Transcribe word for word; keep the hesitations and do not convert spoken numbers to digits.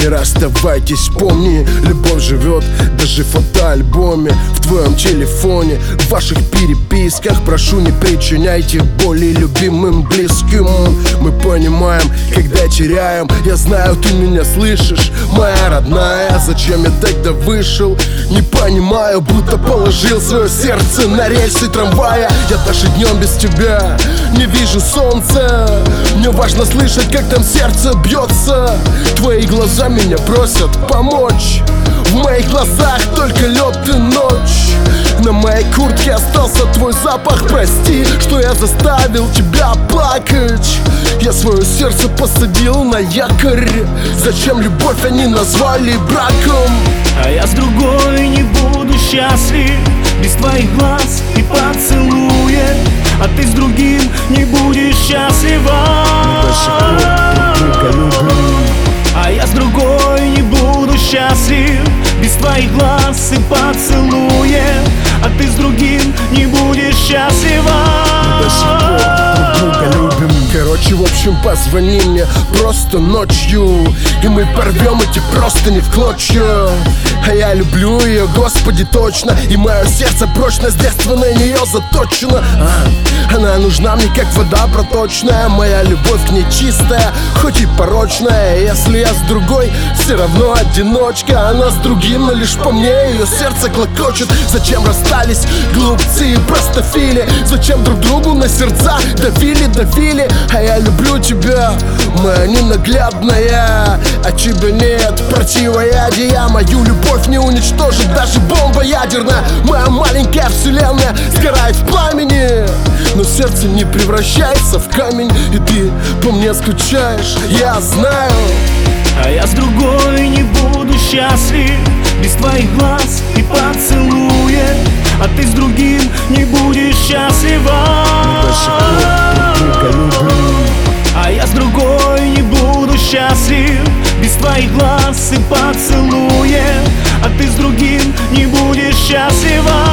Не расставайтесь, помни, любовь живет даже в фотоальбоме, в твоем телефоне, в ваших переписках. Прошу, не причиняйте боли любимым, близким. Мы понимаем, когда теряем. Я знаю, ты меня слышишь, моя родная. Зачем я тогда вышел? Не понимаю, будто положил свое сердце на рельсы трамвая. Я даже днем без тебя не вижу солнца. Мне важно слышать, как там сердце бьется. Твои глаза меня просят помочь. В моих глазах только лед и ночь. На моей куртке остался твой запах. Прости, что я заставил тебя плакать. Я свое сердце посадил на якорь. Зачем любовь они назвали браком? А я с другой не буду счастлив без твоих глаз и поцелуя. А ты с другим не будешь счастлива. А я с другой не буду счастлив без твоих глаз и поцелуя. А ты с другим не будешь счастлива. Короче, в общем, позвони мне просто ночью, и мы порвем эти простыни в клочья. А я люблю ее, Господи, точно. И мое сердце прочно с детства на нее заточено. а, Она нужна мне, как вода проточная. Моя любовь к ней чистая, хоть и порочная. Если я с другой, все равно одиночка. Она с другим, но лишь по мне ее сердце клокочет. Зачем расстались глупцы и простофили? Зачем друг другу на сердца давили, давили? А я люблю тебя, моя ненаглядная. А тебя нет, противоядия. Мою любовь не уничтожит даже бомба ядерная. Моя маленькая вселенная сгорает в пламени, но сердце не превращается в камень. И ты по мне скучаешь, я знаю. А я с другой не буду счастлив без твоих глаз и поцелуя. А ты с другим не будешь счастлива. А я с другой не буду счастлив без твоих глаз и поцелуя. А ты с другим не будешь счастлива.